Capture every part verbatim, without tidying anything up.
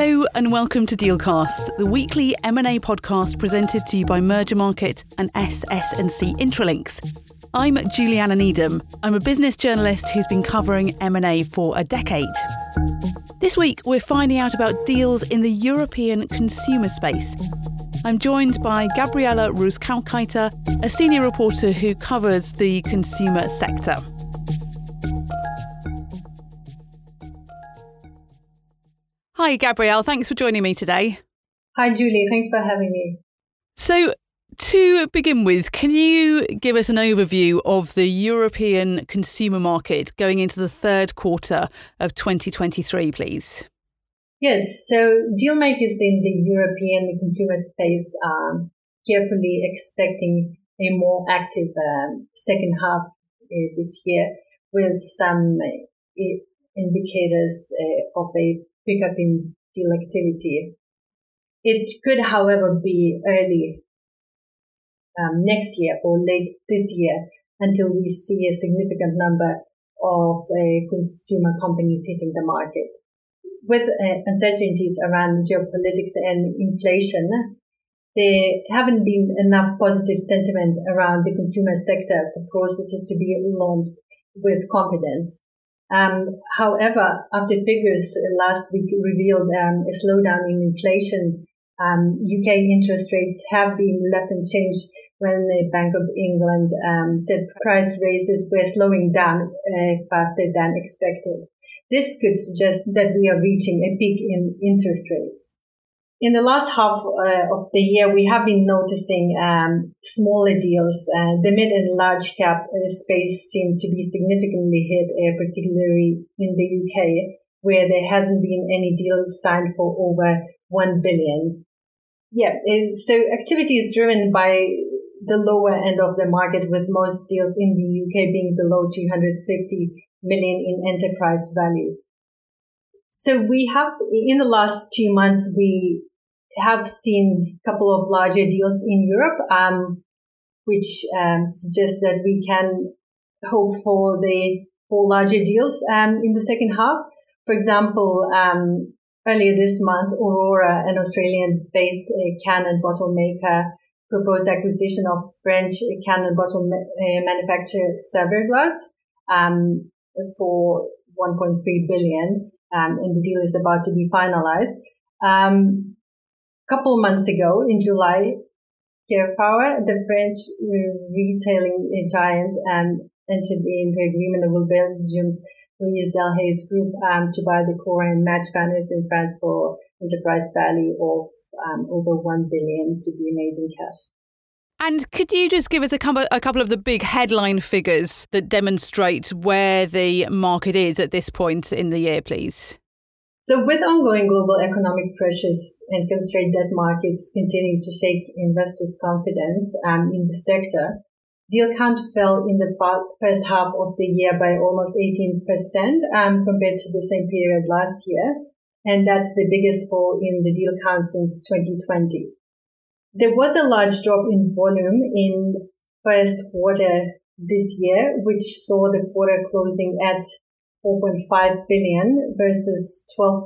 Hello and welcome to Dealcast, the weekly M and A podcast presented to you by Merger Market and S S and C Intralinks. I'm Juliana Needham. I'm a business journalist who's been covering M and A for a decade. This week, we're finding out about deals in the European consumer space. I'm joined by Gabriela Ruiz-Caucaita, a senior reporter who covers the consumer sector. Hi, Gabrielle. Thanks for joining me today. Hi, Julie. Thanks for having me. So, to begin with, can you give us an overview of the European consumer market going into the third quarter of twenty twenty-three, please? Yes. So, deal makers in the European consumer space are carefully expecting a more active um, second half uh, this year, with some uh, indicators uh, of a pickup in deal activity. It could, however, be early um, next year or late this year until we see a significant number of uh, consumer companies hitting the market. With uh, uncertainties around geopolitics and inflation, there haven't been enough positive sentiment around the consumer sector for processes to be launched with confidence. Um, however, after figures last week revealed um, a slowdown in inflation, um, U K interest rates have been left unchanged when the Bank of England um, said price raises were slowing down uh, faster than expected. This could suggest that we are reaching a peak in interest rates. In the last half uh, of the year, we have been noticing um, smaller deals. Uh, the mid and large cap uh, space seem to be significantly hit, uh, particularly in the U K, where there hasn't been any deals signed for over one billion. Yeah, it, so activity is driven by the lower end of the market, with most deals in the U K being below two hundred fifty million in enterprise value. So we have, in the last two months, we have seen a couple of larger deals in Europe, um, which um, suggests that we can hope for the for larger deals um, in the second half. For example, um, earlier this month, Aurora, an Australian-based uh, can and bottle maker, proposed acquisition of French can and bottle ma- uh, manufacturer Saverglass um, for one point three billion, um, and the deal is about to be finalized. Um, couple of months ago, in July, Carrefour, the French retailing giant, um, entered into agreement with Belgium's Louis Delhaize Group um, to buy the Cora and Match banners in France for enterprise value of um, over one billion to be made in cash. And could you just give us a couple, a couple of the big headline figures that demonstrate where the market is at this point in the year, please? So with ongoing global economic pressures and constrained debt markets continuing to shake investors' confidence um, in the sector, deal count fell in the first half of the year by almost eighteen percent um, compared to the same period last year. And that's the biggest fall in the deal count since twenty twenty. There was a large drop in volume in the first quarter this year, which saw the quarter closing at four point five billion versus twelve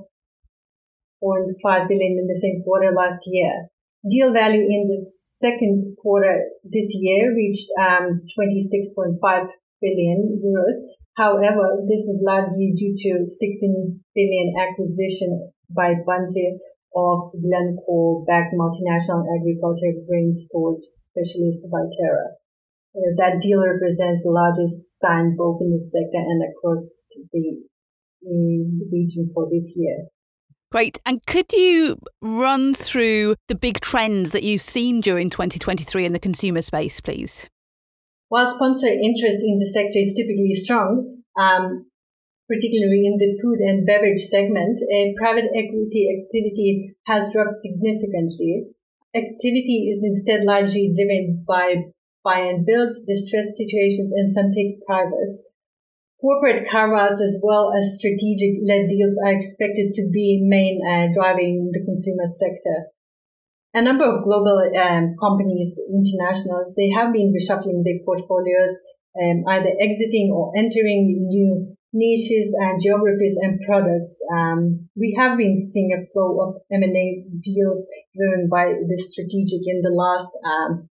point five billion in the same quarter last year. Deal value in the second quarter this year reached um, twenty-six point five billion euros. However, this was largely due to sixteen billion acquisition by Bunge of Glencore-backed multinational agriculture grain storage specialist Viterra. Uh, that deal represents the largest sign both in the sector and across the um, region for this year. Great. And could you run through the big trends that you've seen during twenty twenty-three in the consumer space, please? While sponsor interest in the sector is typically strong, um, particularly in the food and beverage segment, uh, private equity activity has dropped significantly. Activity is instead largely driven by buy and builds, distressed situations, and some take privates. Corporate carve-outs as well as strategic-led deals are expected to be main uh, driving the consumer sector. A number of global um, companies, internationals, they have been reshuffling their portfolios, um, either exiting or entering new niches and geographies and products, um, we have been seeing a flow of M and A deals driven by the strategic in the last um,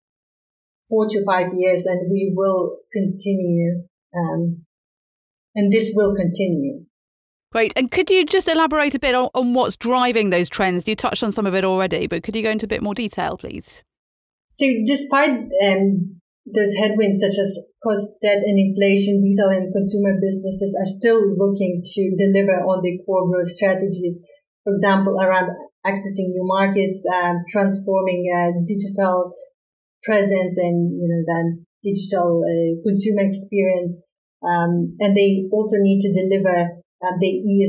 four to five years, and we will continue, um, and this will continue. Great. And could you just elaborate a bit on, on what's driving those trends? You touched on some of it already, but could you go into a bit more detail, please? So despite um, those headwinds such as cost, debt and inflation, retail and consumer businesses are still looking to deliver on their core growth strategies. For example, around accessing new markets, um, transforming uh, digital presence and, you know, then digital uh, consumer experience. Um, and they also need to deliver um, their E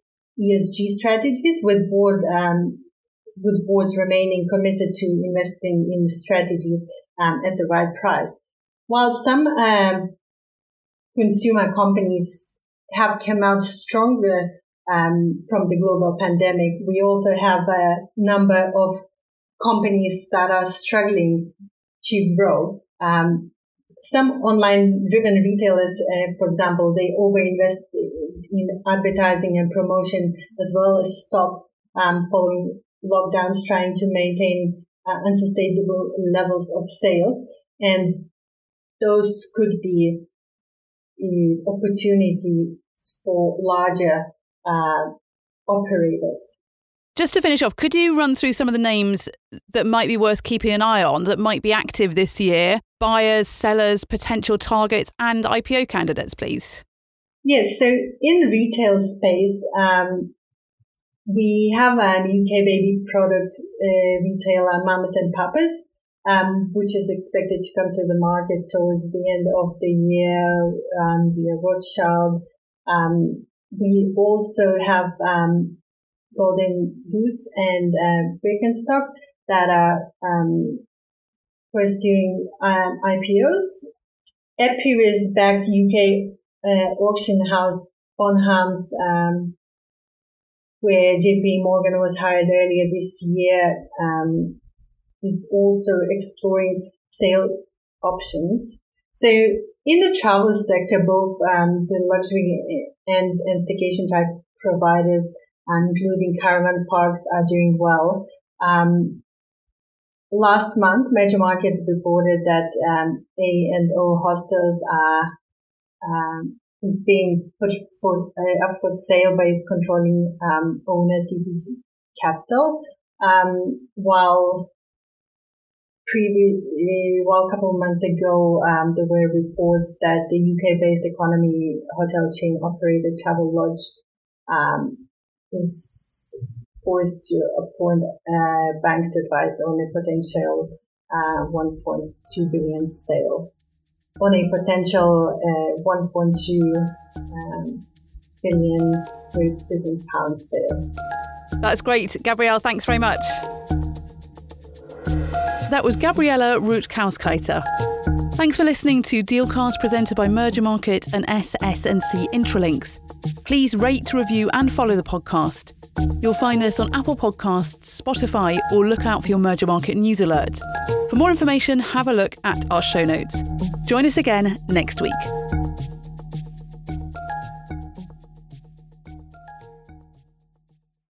S G strategies with board, um, with boards remaining committed to investing in strategies um, at the right price. While some um, consumer companies have come out stronger um, from the global pandemic, we also have a number of companies that are struggling to grow. Um, some online-driven retailers, uh, for example, they overinvest in advertising and promotion as well as stock um, following lockdowns, trying to maintain uh, unsustainable levels of sales. And those could be uh, opportunities for larger uh, operators. Just to finish off, could you run through some of the names that might be worth keeping an eye on, that might be active this year? Buyers, sellers, potential targets and I P O candidates, please. Yes, so in retail space, um, we have a U K baby products uh, retailer, Mamas and Papas, um, which is expected to come to the market towards the end of the year um, via Rothschild. Um, we also have um, Golden Goose and uh, Birkenstock that are um, pursuing um, I P Os. Epiris-backed U K uh, auction house Bonhams, um, where J P Morgan was hired earlier this year, um, is also exploring sale options. So in the travel sector, both um, the luxury and, and staycation type providers, including caravan parks, are doing well. Um, last month, Major Market reported that um, A and O hostels are um, is being put for uh, up for sale by its controlling um, owner, T P G Capital, um, while previous, uh, while a couple of months ago, um, there were reports that the U K-based economy hotel chain operator Travelodge um, is poised to appoint uh, banks to advise on a potential uh, one point two billion sale, on a potential uh, one point two um, billion Great Britain pound sale. That's great. Gabrielle, thanks very much. That was Gabriela Rutkauskaiter. Thanks for listening to Dealcast, presented by Merger Market and S S and C Intralinks. Please rate, review and follow the podcast. You'll find us on Apple Podcasts, Spotify, or look out for your Merger Market news alert. For more information, have a look at our show notes. Join us again next week.